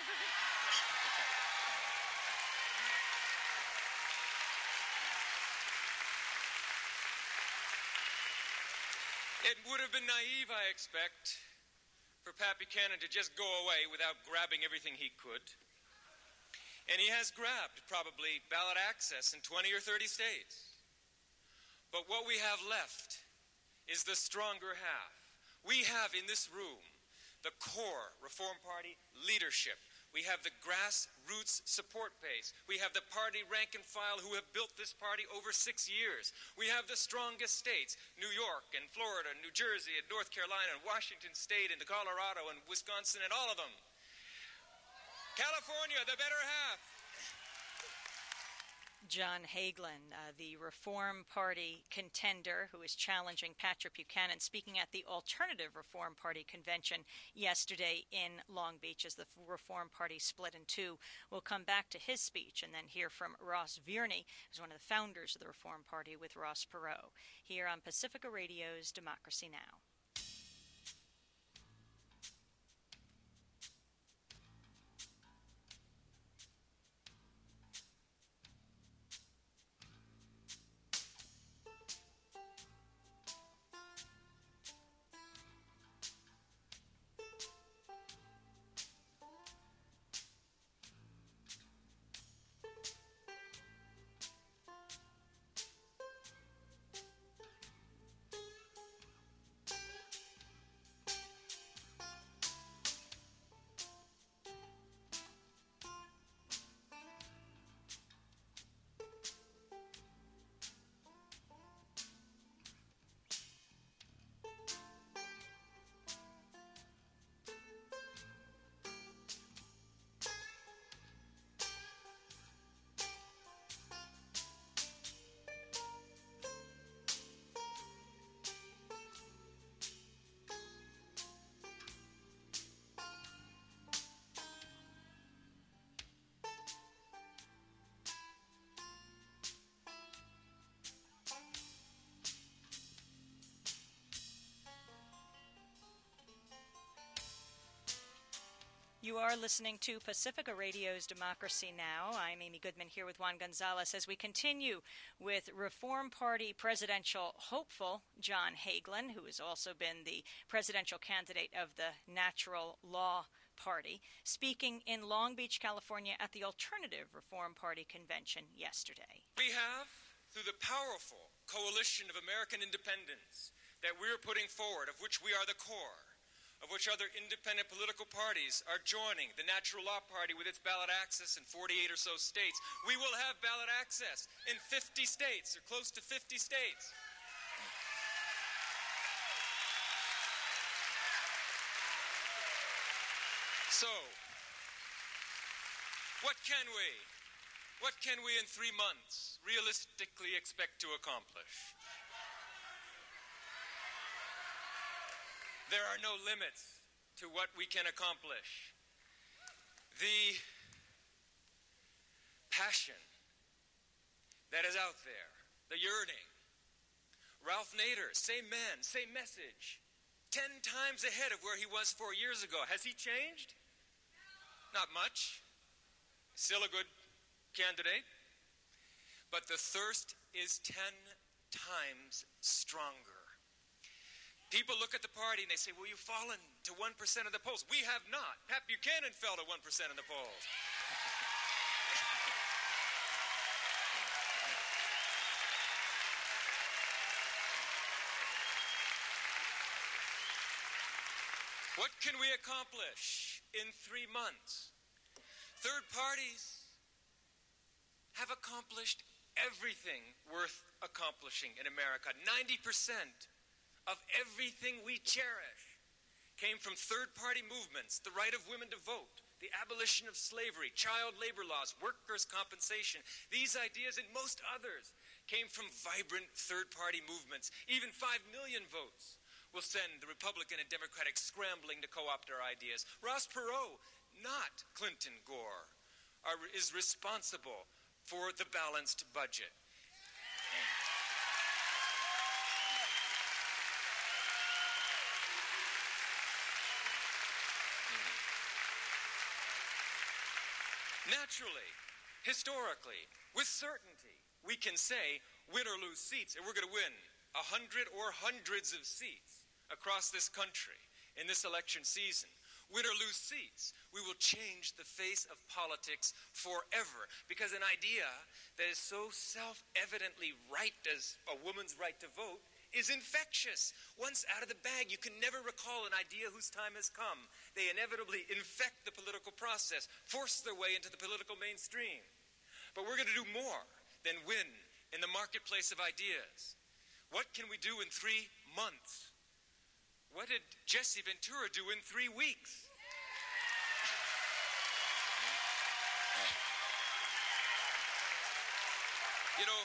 Speaker 2: It would have been naive, I expect, for Pat Buchanan to just go away without grabbing everything he could. And he has grabbed, probably, ballot access in twenty or thirty states. But what we have left is the stronger half. We have in this room the core Reform Party leadership. We have the grassroots support base. We have the party rank and file who have built this party over six years. We have the strongest states, New York and Florida, New Jersey and North Carolina and Washington State and Colorado and Wisconsin and all of them. California, the better half.
Speaker 1: John Hagelin, uh, the Reform Party contender who is challenging Patrick Buchanan, speaking at the Alternative Reform Party convention yesterday in Long Beach as the Reform Party split in two. We'll come back to his speech and then hear from Ross Virney, who's one of the founders of the Reform Party, with Ross Perot, here on Pacifica Radio's Democracy Now! You are listening to Pacifica Radio's Democracy Now! I'm Amy Goodman here with Juan Gonzalez as we continue with Reform Party presidential hopeful John Hagelin, who has also been the presidential candidate of the Natural Law Party, speaking in Long Beach, California at the Alternative Reform Party convention yesterday.
Speaker 2: We have, through the powerful coalition of American independence that we're putting forward, of which we are the core, of which other independent political parties are joining the Natural Law Party with its ballot access in forty-eight or so states. We will have ballot access in fifty states, or close to fifty states. So, what can we, what can we in three months realistically expect to accomplish? There are no limits to what we can accomplish. The passion that is out there, the yearning. Ralph Nader, same man, same message, ten times ahead of where he was four years ago. Has he changed? Not much. Still a good candidate. But the thirst is ten times stronger. People look at the party and they say, well, you've fallen to one percent of the polls. We have not. Pat Buchanan fell to one percent of the polls. What can we accomplish in three months? Third parties have accomplished everything worth accomplishing in America. ninety percent of everything we cherish came from third-party movements: the right of women to vote, the abolition of slavery, child labor laws, workers' compensation. These ideas and most others came from vibrant third-party movements. Even five million votes will send the Republican and Democratic scrambling to co-opt our ideas. Ross Perot, not Clinton Gore, are, is responsible for the balanced budget. Naturally, historically, with certainty, we can say win or lose seats, and we're going to win a hundred or hundreds of seats across this country in this election season. Win or lose seats, we will change the face of politics forever, because an idea that is so self-evidently right as a woman's right to vote is infectious. Once out of the bag, you can never recall an idea whose time has come. They inevitably infect the political process, force their way into the political mainstream. But we're going to do more than win in the marketplace of ideas. What can we do in three months? What did Jesse Ventura do in three weeks? You know,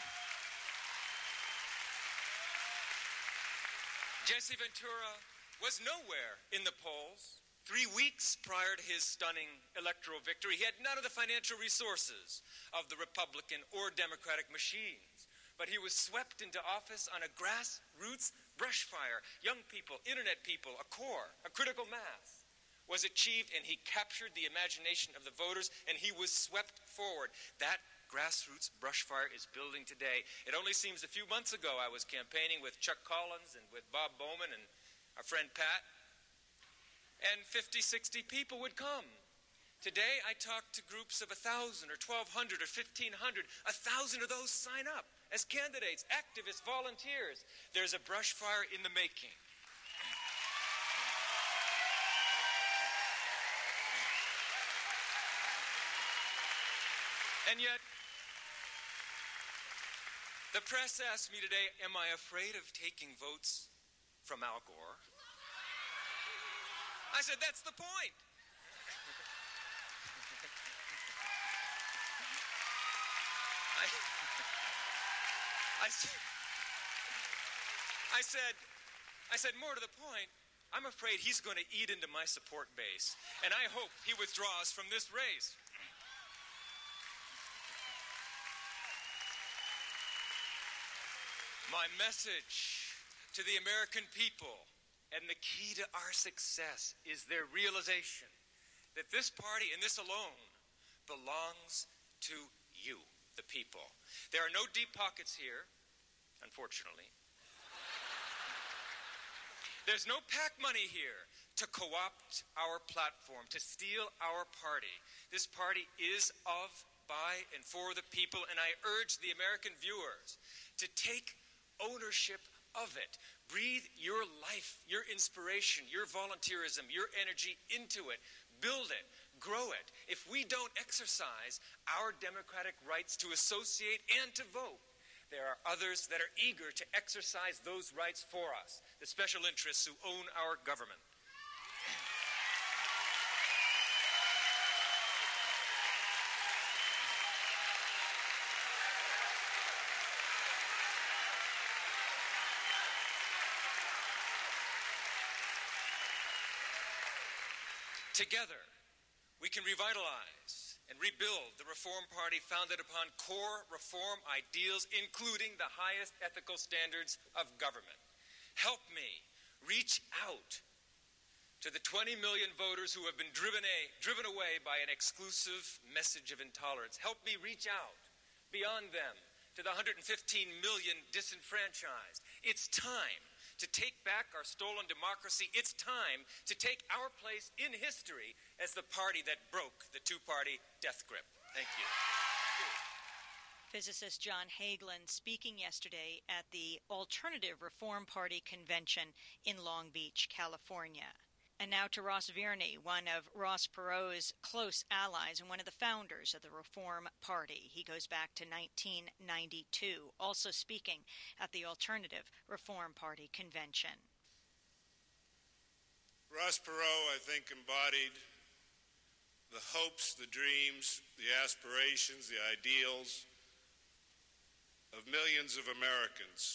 Speaker 2: Jesse Ventura was nowhere in the polls. Three weeks prior to his stunning electoral victory, he had none of the financial resources of the Republican or Democratic machines. But he was swept into office on a grassroots brush fire. Young people, internet people, a core, a critical mass was achieved, and he captured the imagination of the voters, and he was swept forward. That grassroots brush fire is building today. It only seems a few months ago I was campaigning with Chuck Collins and with Bob Bowman and our friend Pat, and fifty, sixty people would come. Today I talk to groups of one thousand or twelve hundred or fifteen hundred. A thousand of those sign up as candidates, activists, volunteers. There's a brush fire in the making. And yet, the press asked me today, am I afraid of taking votes from Al Gore? I said, that's the point. I, I, I said, I said, more to the point, I'm afraid he's going to eat into my support base, and I hope he withdraws from this race. My message to the American people, and the key to our success, is their realization that this party and this alone belongs to you, the people. There are no deep pockets here, unfortunately. There's no PAC money here to co-opt our platform, to steal our party. This party is of, by, and for the people, and I urge the American viewers to take ownership of it. Breathe your life, your inspiration, your volunteerism, your energy into it. Build it. Grow it. If we don't exercise our democratic rights to associate and to vote, there are others that are eager to exercise those rights for us, the special interests who own our government. Together, we can revitalize and rebuild the Reform Party founded upon core reform ideals, including the highest ethical standards of government. Help me reach out to the twenty million voters who have been driven, a, driven away by an exclusive message of intolerance. Help me reach out beyond them to the one hundred fifteen million disenfranchised. It's time to take back our stolen democracy. It's time to take our place in history as the party that broke the two-party death grip. Thank you.
Speaker 1: Physicist John Hagelin speaking yesterday at the Alternative Reform Party Convention in Long Beach, California. And now to Ross Virney, one of Ross Perot's close allies and one of the founders of the Reform Party. He goes back to nineteen ninety-two, also speaking at the Alternative Reform Party Convention.
Speaker 8: Ross Perot, I think, embodied the hopes, the dreams, the aspirations, the ideals of millions of Americans.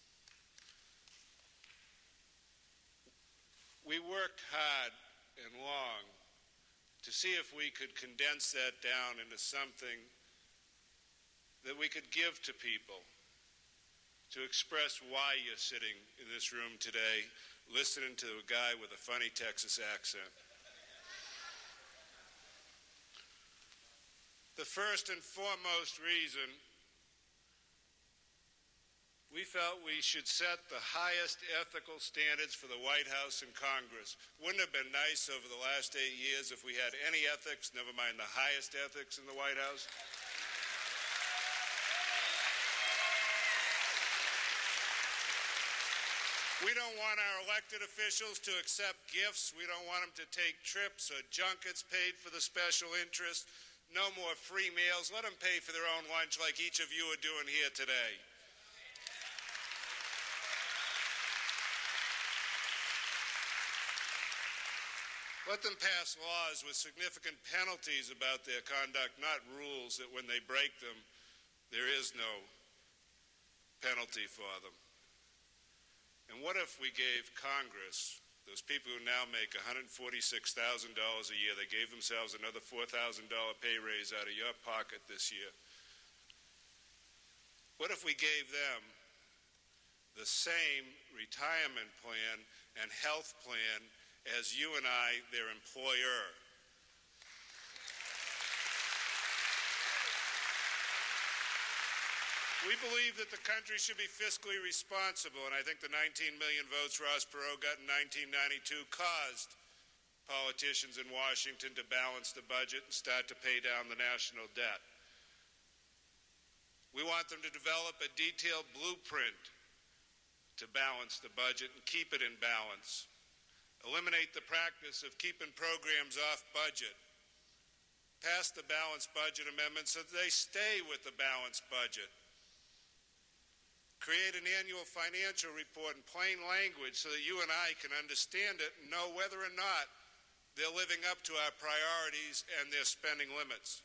Speaker 8: We worked hard and long to see if we could condense that down into something that we could give to people to express why you're sitting in this room today listening to a guy with a funny Texas accent. The first and foremost reason we felt we should set the highest ethical standards for the White House and Congress. Wouldn't it have been nice over the last eight years if we had any ethics, never mind the highest ethics in the White House? We don't want our elected officials to accept gifts. We don't want them to take trips or junkets paid for the special interest. No more free meals. Let them pay for their own lunch like each of you are doing here today. Let them pass laws with significant penalties about their conduct, not rules that when they break them, there is no penalty for them. And what if we gave Congress, those people who now make one hundred forty-six thousand dollars a year, they gave themselves another four thousand dollars pay raise out of your pocket this year. What if we gave them the same retirement plan and health plan as you and I, their employer? We believe that the country should be fiscally responsible, and I think the nineteen million votes Ross Perot got in nineteen ninety-two caused politicians in Washington to balance the budget and start to pay down the national debt. We want them to develop a detailed blueprint to balance the budget and keep it in balance. Eliminate the practice of keeping programs off budget. Pass the balanced budget amendment so that they stay with the balanced budget. Create an annual financial report in plain language so that you and I can understand it and know whether or not they're living up to our priorities and their spending limits.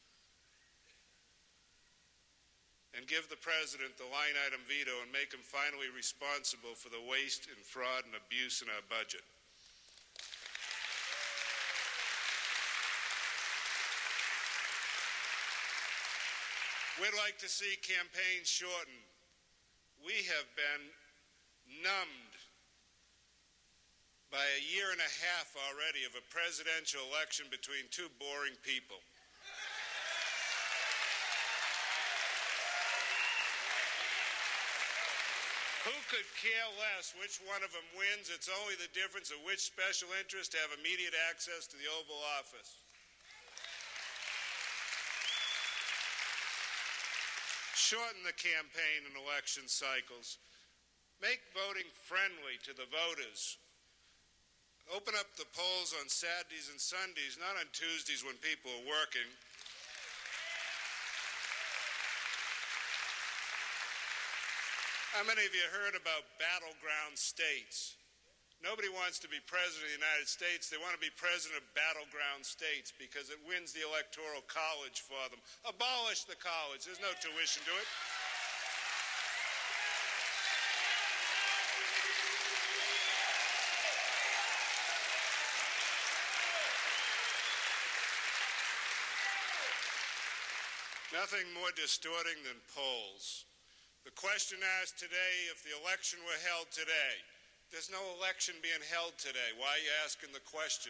Speaker 8: And give the president the line item veto and make him finally responsible for the waste and fraud and abuse in our budget. We'd like to see campaigns shortened. We have been numbed by a year and a half already of a presidential election between two boring people. Who could care less which one of them wins? It's only the difference of which special interest have immediate access to the Oval Office. Shorten the campaign and election cycles. Make voting friendly to the voters. Open up the polls on Saturdays and Sundays, not on Tuesdays when people are working. How many of you heard about battleground states? Nobody wants to be president of the United States. They want to be president of battleground states because it wins the electoral college for them. Abolish the college. There's no tuition to it. Nothing more distorting than polls. The question asked today, if the election were held today, there's no election being held today. Why are you asking the question?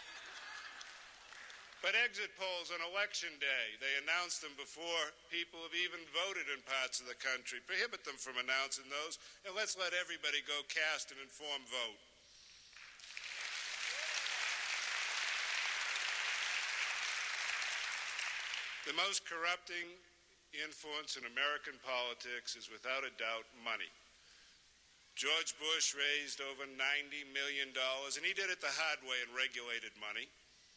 Speaker 8: But exit polls on election day, they announce them before people have even voted in parts of the country. Prohibit them from announcing those, and let's let everybody go cast an informed vote. The most corrupting influence in American politics is without a doubt money. George Bush raised over ninety million dollars, and he did it the hard way and regulated money.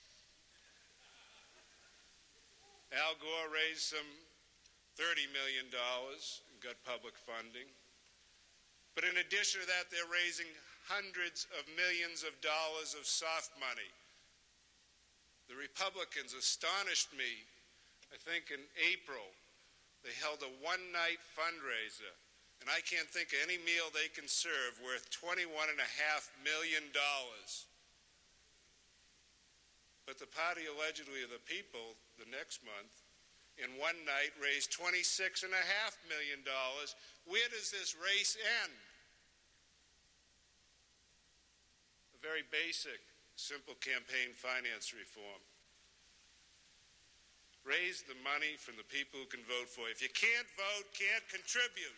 Speaker 8: Al Gore raised some thirty million dollars and got public funding. But in addition to that, they're raising hundreds of millions of dollars of soft money. The Republicans astonished me. I think in April, they held a one-night fundraiser. And I can't think of any meal they can serve worth twenty-one point five million dollars. But the party allegedly of the people, the next month, in one night raised twenty-six point five million dollars. Where does this race end? A very basic, simple campaign finance reform. Raise the money from the people who can vote for you. If you can't vote, can't contribute.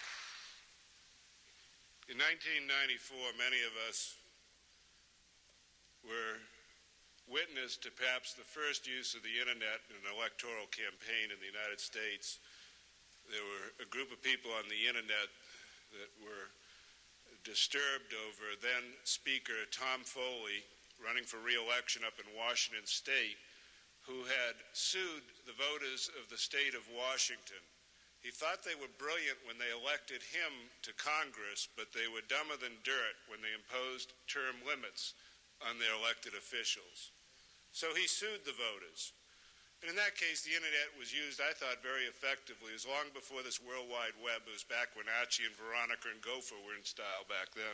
Speaker 8: In nineteen ninety-four, many of us were witness to perhaps the first use of the internet in an electoral campaign in the United States. There were a group of people on the internet that were disturbed over then Speaker Tom Foley, running for re-election up in Washington State, who had sued the voters of the state of Washington. He thought they were brilliant when they elected him to Congress, but they were dumber than dirt when they imposed term limits on their elected officials. So he sued the voters. And in that case, the internet was used, I thought, very effectively. It was long before this World Wide Web. It was back when Archie and Veronica and Gopher were in style back then.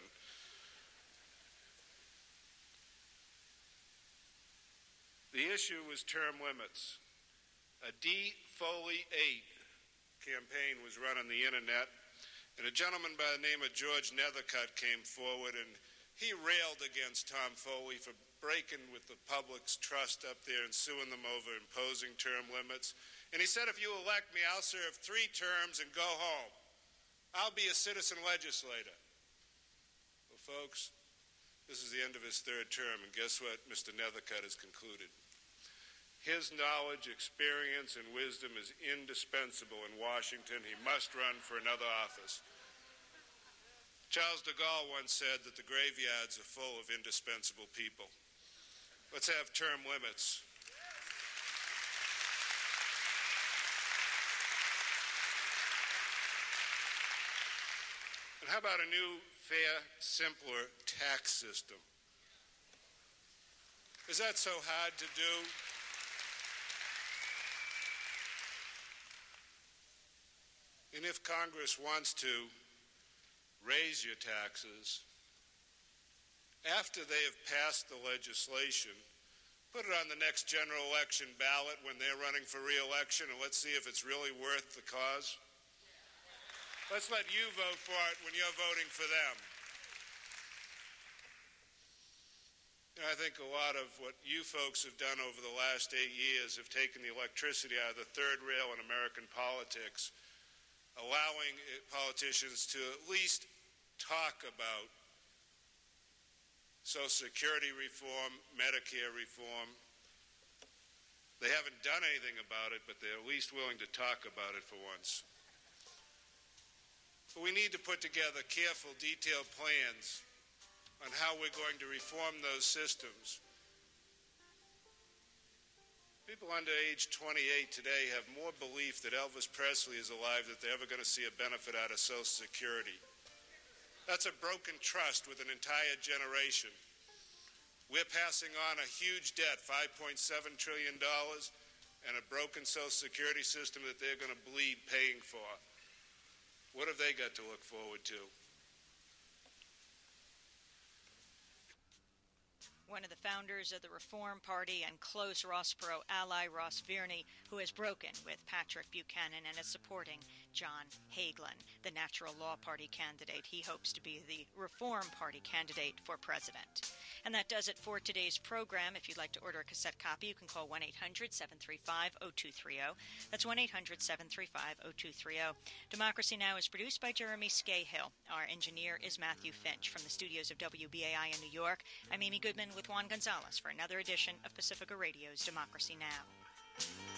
Speaker 8: The issue was term limits. A D. Foley eight campaign was run on the internet, and a gentleman by the name of George Nethercutt came forward, and he railed against Tom Foley for breaking with the public's trust up there and suing them over imposing term limits. And he said, if you elect me, I'll serve three terms and go home. I'll be a citizen legislator. Well, folks, this is the end of his third term, and guess what Mister Nethercutt has concluded? His knowledge, experience, and wisdom is indispensable in Washington. He must run for another office. Charles de Gaulle once said that the graveyards are full of indispensable people. Let's have term limits. And how about a new, fair, simpler tax system? Is that so hard to do? And if Congress wants to raise your taxes, after they have passed the legislation, put it on the next general election ballot when they're running for re-election, and let's see if it's really worth the cause. Let's let you vote for it when you're voting for them. You know, I think a lot of what you folks have done over the last eight years have taken the electricity out of the third rail in American politics, allowing politicians to at least talk about Social Security reform, Medicare reform. They haven't done anything about it, but they're at least willing to talk about it for once. But we need to put together careful, detailed plans on how we're going to reform those systems. People under age twenty-eight today have more belief that Elvis Presley is alive than they're ever going to see a benefit out of Social Security. That's a broken trust with an entire generation. We're passing on a huge debt, five point seven trillion dollars, and a broken Social Security system that they're going to bleed paying for. What have they got to look forward to?
Speaker 1: One of the founders of the Reform Party and close Ross Perot ally, Ross Virney, who has broken with Patrick Buchanan and is supporting John Hagelin, the Natural Law Party candidate. He hopes to be the Reform Party candidate for president. And that does it for today's program. If you'd like to order a cassette copy, you can call one eight hundred, seven three five, oh two three oh. That's one eight hundred, seven three five, oh two three oh. Democracy Now! Is produced by Jeremy Scahill. Our engineer is Matthew Finch. From the studios of W B A I in New York, I'm Amy Goodman with Juan Gonzalez for another edition of Pacifica Radio's Democracy Now!